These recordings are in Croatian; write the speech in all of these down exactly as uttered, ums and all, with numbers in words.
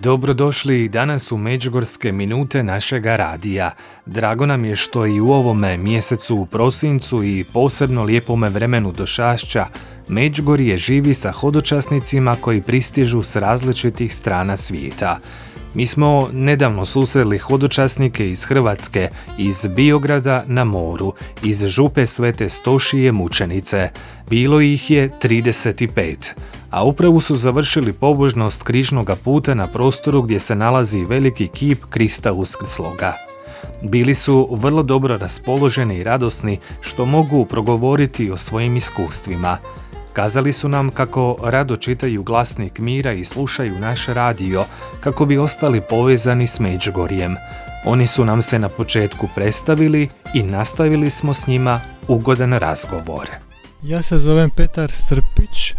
Dobrodošli danas u Međugorske minute našega radija. Drago nam je što i u ovome mjesecu u prosincu i posebno lijepome vremenu došašća Međugorje živi sa hodočasnicima koji pristižu s različitih strana svijeta. Mi smo nedavno susreli hodočasnike iz Hrvatske, iz Biograda na moru, iz župe Svete Stošije Mučenice. Bilo ih je trideset pet, a upravo su završili pobožnost križnoga puta na prostoru gdje se nalazi veliki kip Krista Uskrsloga. Bili su vrlo dobro raspoloženi i radosni što mogu progovoriti o svojim iskustvima. Kazali su nam kako rado čitaju glasnik mira i slušaju naš radio, kako bi ostali povezani s Međugorjem. Oni su nam se na početku predstavili i nastavili smo s njima ugodan razgovor. Ja se zovem Petar Strpić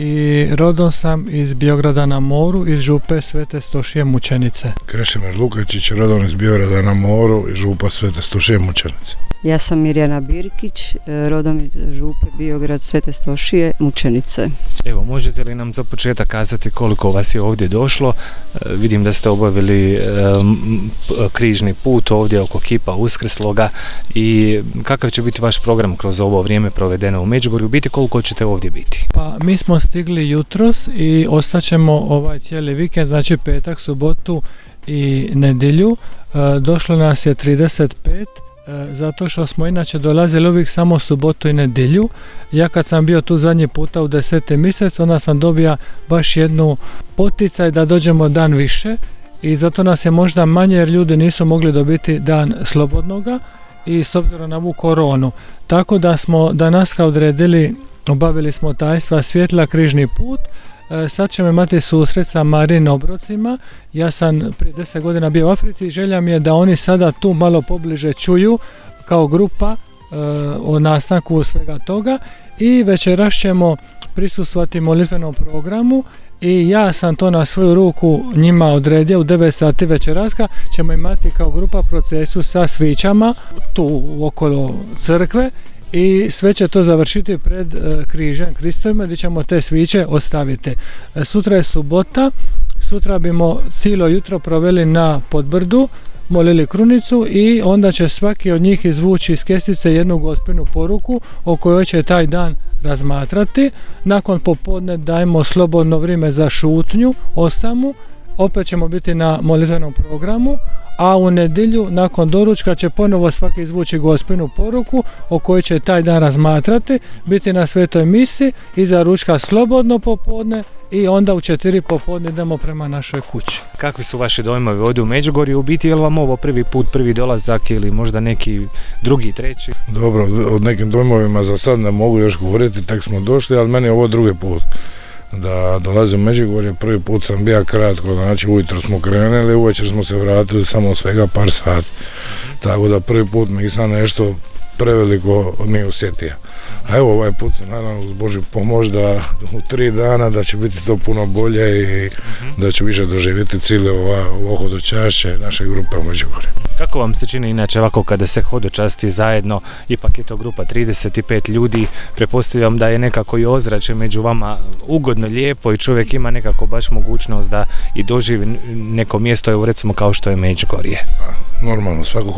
i rodom sam iz Biograda na moru, iz župe Svete Stošije Mučenice. Krešimir Lukačić, rodom iz Biograda na moru i župa Svete Stošije Mučenice. Ja sam Mirjana Birkić, rodom iz župe Biograd Svete Stošije Mučenice. Evo, možete li nam za početak kazati koliko vas je ovdje došlo? E, vidim da ste obavili e, m, križni put ovdje oko kipa Uskrsloga i kakav će biti vaš program kroz ovo vrijeme provedeno u Međugorju? Biti koliko ćete ovdje biti? Pa mi smo stigli jutros i ostaćemo ovaj cijeli vikend, znači petak, subotu i nedjelju. E, došlo nas je trideset pet. Zato što smo inače dolazili uvijek samo subotu i nedjelju. Ja kad sam bio tu zadnji puta u deseti mjesec, onda sam dobio baš jednu poticaj da dođemo dan više i zato nas je možda manje jer ljudi nisu mogli dobiti dan slobodnoga i s obzirom na ovu koronu. Tako da smo danas kao odredili, obavili smo tajstva svjetla križni put. E, sad ćemo imati susret sa Marin obrocima. Ja sam prije deset godina bio u Africi i želja mi je da oni sada tu malo pobliže čuju kao grupa e, o nastanku svega toga i večeras ćemo prisustvovati molitvenom programu i ja sam to na svoju ruku njima odredio. U devet sati večeraska ćemo imati kao grupa procesiju sa svićama tu okolo crkve i sve će to završiti pred e, križem Kristovima gdje ćemo te sviće ostaviti. E, sutra je subota, sutra bimo cijelo jutro proveli na Podbrdu, molili krunicu i onda će svaki od njih izvući iz kesice jednu gospinu poruku o kojoj će taj dan razmatrati. Nakon popodne dajemo slobodno vrijeme za šutnju, osamu, opet ćemo biti na molitvenom programu, a u nedjelju nakon doručka će ponovo svaki izvući gospinu poruku o kojoj će taj dan razmatrati, biti na svetoj misi, iza ručka slobodno popodne i onda u četiri popodne idemo prema našoj kući. Kakvi su vaši dojmovi ovdje u Međugorju? U biti je li vam ovo prvi put, prvi dolazak ili možda neki drugi, treći? Dobro, od nekim dojmovima za sad ne mogu još govoriti, tek smo došli, ali meni je ovo drugi put da dolazim u Međugorje. Prvi put sam bio kratko, znači ujutro smo krenuli, uvečer smo se vratili samo svega par sati. Tako da prvi put nisam nešto preveliko ni osjetio. A evo ovaj put se nadam uz Božju pomoć da u tri dana da će biti to puno bolje i da će više doživjeti cijeli ovo hodočašće naše grupe u Međugorju. Kako vam se čini inače ovako kada se hodočasti zajedno, ipak je to grupa trideset pet ljudi, pretpostavljam da je nekako i ozračje među vama ugodno, lijepo i čovjek ima nekako baš mogućnost da i doživi neko mjesto, evo recimo kao što je Međugorje. Normalno, svako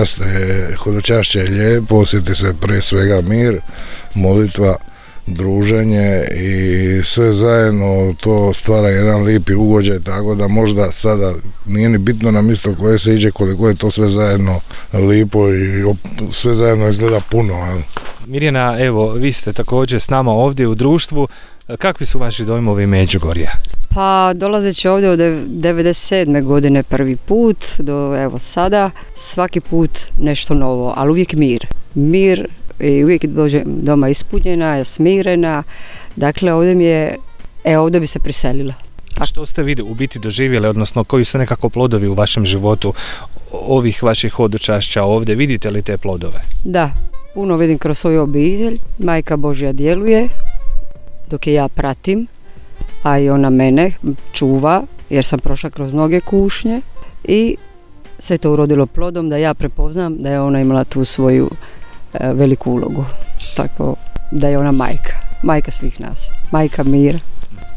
hodočašće je lijepo, osjeti se prije svega mir, molitva, druženje i sve zajedno to stvara jedan lijepi ugođaj, tako da možda sada nije ni bitno na mjesto koje se iđe koliko je to sve zajedno lijepo i op- sve zajedno izgleda puno. Ali. Mirjana, evo, vi ste također s nama ovdje u društvu. Kakvi su vaši dojmovi Međugorja? Pa dolazeći ovdje od devedeset sedme godine prvi put do evo sada, svaki put nešto novo, ali uvijek mir. Mir i uvijek dođem doma ispunjena, smirena. Dakle, ovdje mi je, e ovdje bi se priselila. A što ste vi u biti doživjeli, odnosno koji su nekako plodovi u vašem životu ovih vaših hodočašća ovdje? Vidite li te plodove? Da, puno vidim kroz svoju obitelj. Majka Božja djeluje dok je ja pratim, a i ona mene čuva jer sam prošla kroz mnoge kušnje i sve to urodilo plodom da ja prepoznam da je ona imala tu svoju e, veliku ulogu. Tako da je ona majka, majka svih nas, majka mira.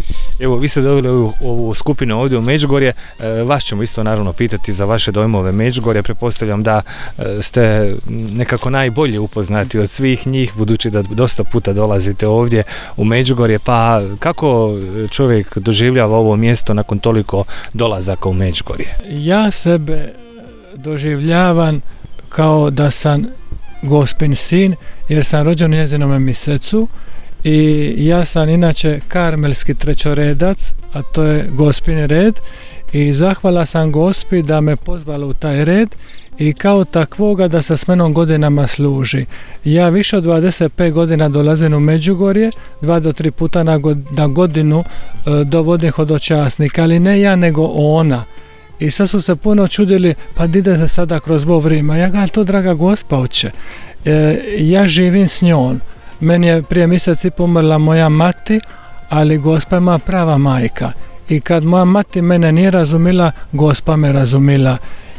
Evo, vi ste doveli ovu, ovu skupinu ovdje u Međugorje, e, vas ćemo isto naravno pitati za vaše dojmove Međugorje, pretpostavljam da e, ste nekako najbolje upoznati od svih njih, budući da dosta puta dolazite ovdje u Međugorje, pa kako čovjek doživljava ovo mjesto nakon toliko dolazaka u Međugorje? Ja sebe doživljavam kao da sam Gospin sin, jer sam rođen u njezinom mjesecu i ja sam inače karmelski trećoredac, a to je Gospin red, i zahvala sam Gospi da me pozvala u taj red i kao takvoga da se s menom godinama služi. Ja više od dvadeset pet godina dolazim u Međugorje, dva do tri puta na, god, na godinu e, dovodim hodočasnika, ali ne ja nego ona. I sad su se puno čudili, pa ide se sada kroz ovo vrijeme. Ja ga, to draga Gospa hoće. E, ja živim s njom. Meni je prije mjesec i pomrla moja mati, ali Gospa je moja prava majka. I kad moja mati mene nije razumila, Gospa me razumila.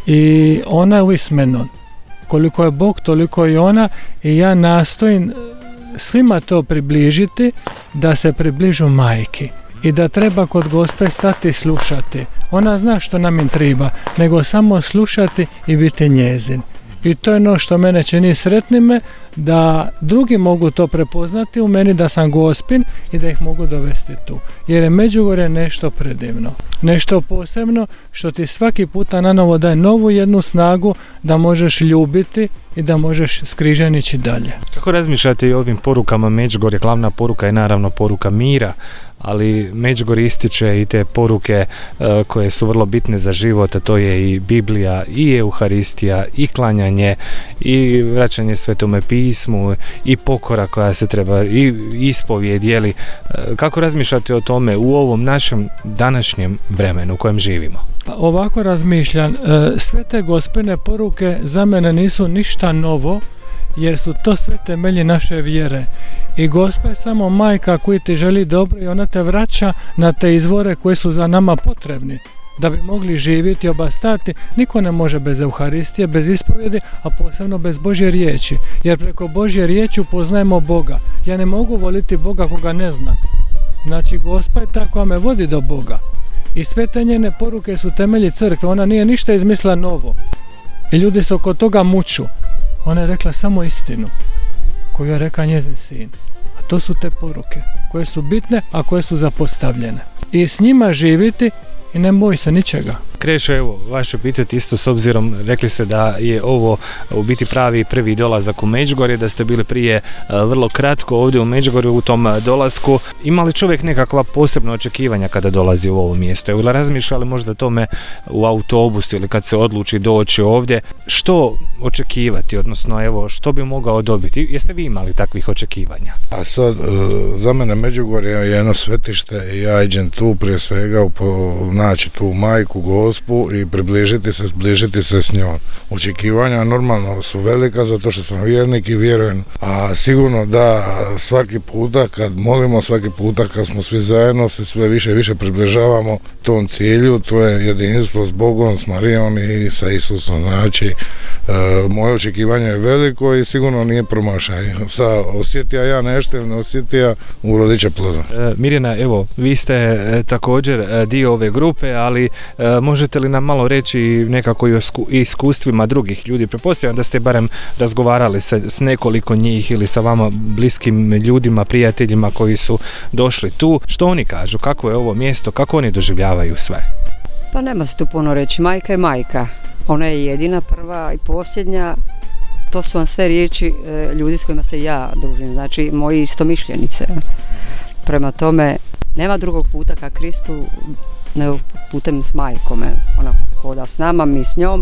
I ona je uvijek s menom. Koliko je Bog, toliko i ona. I ja nastojim svima to približiti, da se približu majki. I da treba kod Gospe stati i slušati. Ona zna što nam im treba, nego samo slušati i biti njezin. I to je ono što mene čini sretnime, da drugi mogu to prepoznati u meni da sam Gospin i da ih mogu dovesti tu. Jer je Međugorje nešto predivno, nešto posebno što ti svaki puta na novo daje novu jednu snagu da možeš ljubiti i da možeš skriženići dalje. Kako razmišljate i o ovim porukama Međugorje? Glavna poruka je naravno poruka mira, ali Međugorje ističe i te poruke uh, koje su vrlo bitne za život, a to je i Biblija, i Euharistija, i klanjanje, i vraćanje Svetome pismu, i pokora koja se treba, i ispovijed, jeli. Uh, kako razmišljate o tome u ovom našem današnjem vremenu u kojem živimo? Pa ovako razmišljam, uh, sve te Gospine poruke za mene nisu ništa novo, jer su to sve temelji naše vjere. I Gospa je samo majka koja ti želi dobro i ona te vraća na te izvore koji su za nama potrebni. Da bi mogli živjeti i obastati, niko ne može bez Euharistije, bez ispovjedi, a posebno bez Božje riječi. Jer preko Božje riječi upoznajemo Boga. Ja ne mogu voliti Boga koga ne znam. Znači Gospa je ta koja me vodi do Boga. I sve te njene poruke su temelji crkve. Ona nije ništa izmislila novo. I ljudi se oko toga muču. Ona je rekla samo istinu koju je rekao njezin sin. A to su te poruke koje su bitne, a koje su zapostavljene. I s njima živiti i ne boj se ničega. Krešo, evo, vaše pitati isto s obzirom, rekli ste da je ovo u biti pravi prvi dolazak u Međugorje, da ste bili prije uh, vrlo kratko ovdje u Međugorju u tom uh, dolasku. Ima li čovjek nekakva posebna očekivanja kada dolazi u ovo mjesto? Evo, razmišljali možda tome u autobusu ili kad se odluči doći ovdje, što očekivati, odnosno evo, što bi mogao dobiti? Jeste vi imali takvih očekivanja? A sad, uh, za mene Međugorje je jedno svetište i ja idem tu prije svega naći tu majku, Gospu i približiti se, zbližiti se s njom. Očekivanja normalno su velika zato što sam vjernik i vjerujem, a sigurno da svaki puta kad molimo, svaki puta kad smo svi zajedno se sve više i više približavamo tom cilju, to je jedinstvo s Bogom, s Marijom i sa Isusom. Znači, e, moje očekivanje je veliko i sigurno nije promašaj. Sa osjetija ja nešto ili ne osjetija u rodiće ploda. E, Mirjana, evo, vi ste e, također e, dio ove grupe, ali e, možete li nam malo reći nekako i o iskustvima drugih ljudi? Pretpostavljam da ste barem razgovarali sa, s nekoliko njih ili sa vama bliskim ljudima, prijateljima koji su došli tu. Što oni kažu? Kako je ovo mjesto? Kako oni doživljavaju sve? Pa nema se tu puno reći. Majka je majka. Ona je jedina, prva i posljednja. To su vam sve riječi e, ljudi s kojima se ja družim. Znači, moji istomišljenice. Prema tome, nema drugog puta ka Kristu nego putem s majkom. Ona hoda s nama, mi s njom.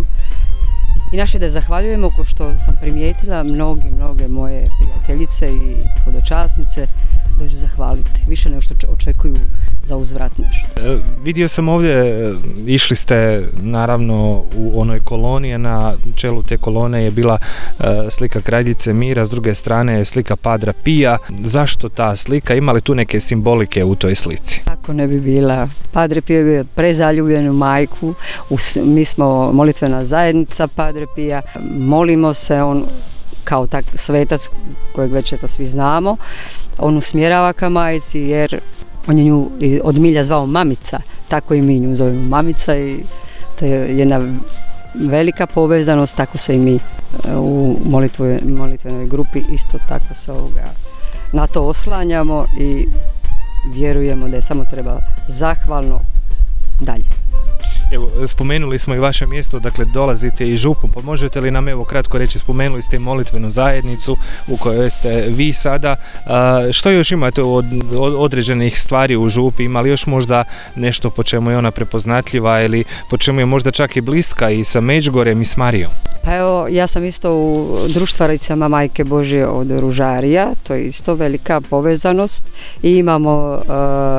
I naše da zahvaljujemo, ko što sam primijetila, mnogi, mnoge moje prijateljice i hodočasnice dođu zahvaliti. Više nego što očekuju za uzvrat nešto. E, vidio sam ovdje, išli ste naravno u onoj koloni, na čelu te kolone je bila e, slika Kraljice mira, s druge strane je slika Padra Pija. Zašto ta slika? Ima li tu neke simbolike u toj slici? Tako ne bi bila. Padre Pio je bio prezaljubljen u majku. U, mi smo molitvena zajednica Padre Pija. Molimo se, on kao tak svetac kojeg već eto svi znamo, on usmjerava ka majci jer On je nju od milja zvao mamica, tako i mi nju zovemo mamica i to je jedna velika povezanost, tako se i mi u molitve, molitvenoj grupi isto tako se ovoga, na to oslanjamo i vjerujemo da je samo treba zahvalno dalje. Evo, spomenuli smo i vaše mjesto, dakle dolazite iz Župu, pa možete li nam evo kratko reći, spomenuli ste molitvenu zajednicu u kojoj ste vi sada, a, što još imate od, od određenih stvari u Župi, ima li još možda nešto po čemu je ona prepoznatljiva ili po čemu je možda čak i bliska i sa Međugorjem i s Marijom? Pa evo, ja sam isto u društvaricama Majke Božje od Ružarija, to je isto velika povezanost i imamo uh,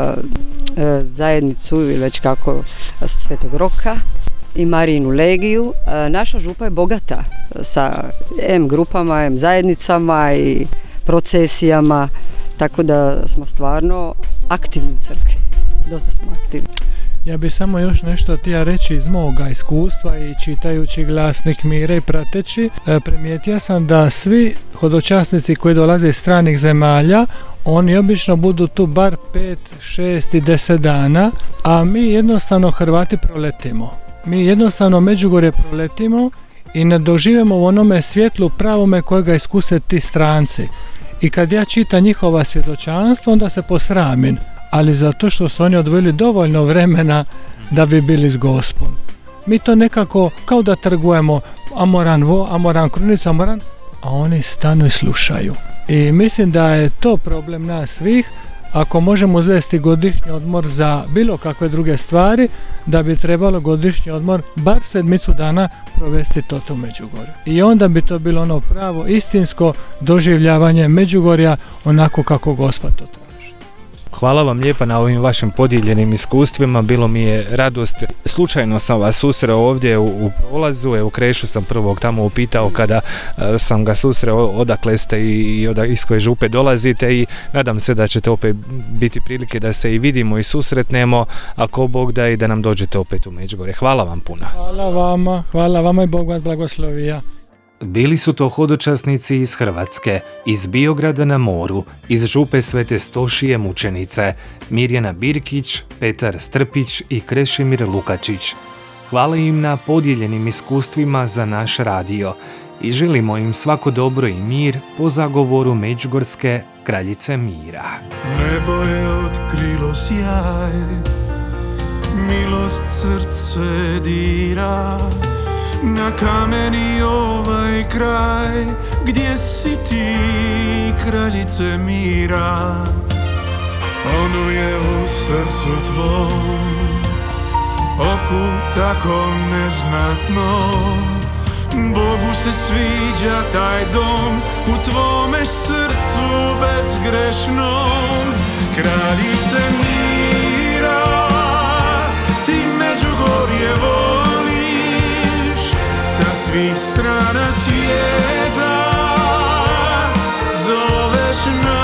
uh, zajednicu ili već kako Svetog Roka i Marijinu legiju. Uh, naša župa je bogata sa em grupama, em zajednicama i procesijama, tako da smo stvarno aktivni u crkvi, dosta smo aktivni. Ja bih samo još nešto htio reći iz moga iskustva i čitajući Glasnik mira i prateći, e, primijetio sam da svi hodočasnici koji dolaze iz stranih zemalja, oni obično budu tu bar pet, šest i deset dana, a mi jednostavno Hrvati proletimo. Mi jednostavno Međugorje proletimo i ne doživimo u onome svjetlu pravome kojega iskuse ti stranci. I kad ja čitam njihova svjedočanstva, onda se posramim, ali zato što su oni odvojili dovoljno vremena da bi bili s Gospom. Mi to nekako kao da trgujemo amoran vo, amoran krunica, amoran, a oni stanu i slušaju. I mislim da je to problem nas svih, ako možemo uzeti godišnji odmor za bilo kakve druge stvari, da bi trebalo godišnji odmor bar sedmicu dana provesti to u Međugorju. I onda bi to bilo ono pravo istinsko doživljavanje Međugorja onako kako Gospod to traži. Hvala vam lijepa na ovim vašim podijeljenim iskustvima, bilo mi je radost. Slučajno sam vas susreo ovdje u, u prolazu, evo Krešu sam prvog tamo upitao kada uh, sam ga susreo odakle ste i, i oda, iz koje župe dolazite i nadam se da ćete opet biti prilike da se i vidimo i susretnemo, ako Bog da i da nam dođete opet u Međugorje. Hvala vam puno. Hvala vama, hvala vama i Bog vas blagoslovija. Bili su to hodočasnici iz Hrvatske, iz Biograda na moru, iz župe Svete Stošije mučenice, Mirjana Birkić, Petar Strpić i Krešimir Lukačić. Hvala im na podijeljenim iskustvima za naš radio i želimo im svako dobro i mir po zagovoru Međugorske kraljice mira. Nebo je otkrilo sjaj, milost srce dira, na kameni ovaj kraj, gdje si ti, kraljice mira. Ono je u srcu tvom, oku tako neznatno. Bogu se sviđa taj dom, u tvome srcu bezgrešnom. Kraljice mira, ti Međugorje voliš, sa svih strana svijeta zoveš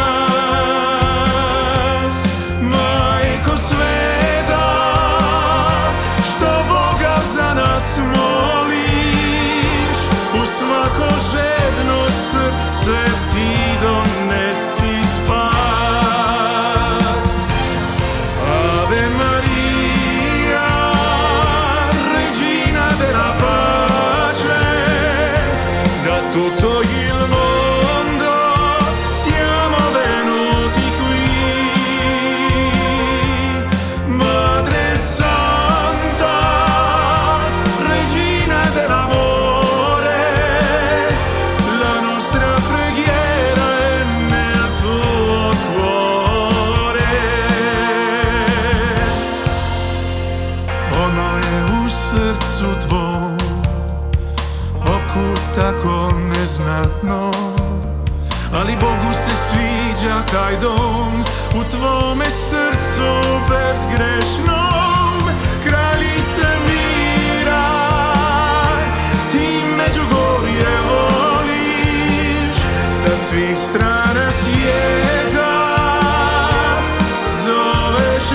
nas, Majko sveta, što Boga za nas moliš, u svako žedno srce ti donesi spas. Ave Maria, regina della pace, da tutto il mondo siamo venuti qui. Madre Santa, regina dell'amore, la nostra preghiera è nel tuo cuore. Ono je u srcu tvom, oku tako neznatno, ali Bogu se sviđa taj dom, u tvome srcu bezgrešnom. Kraljice mira, ti Međugorje voliš, sa svih strana svijeta zoveš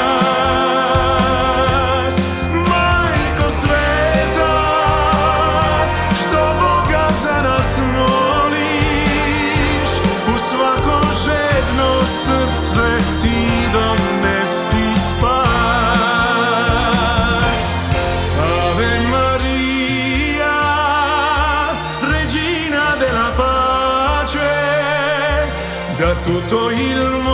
nas, Majko sveta, što Boga za nas moliš, u svako žedno srce ti donesi tutto il mondo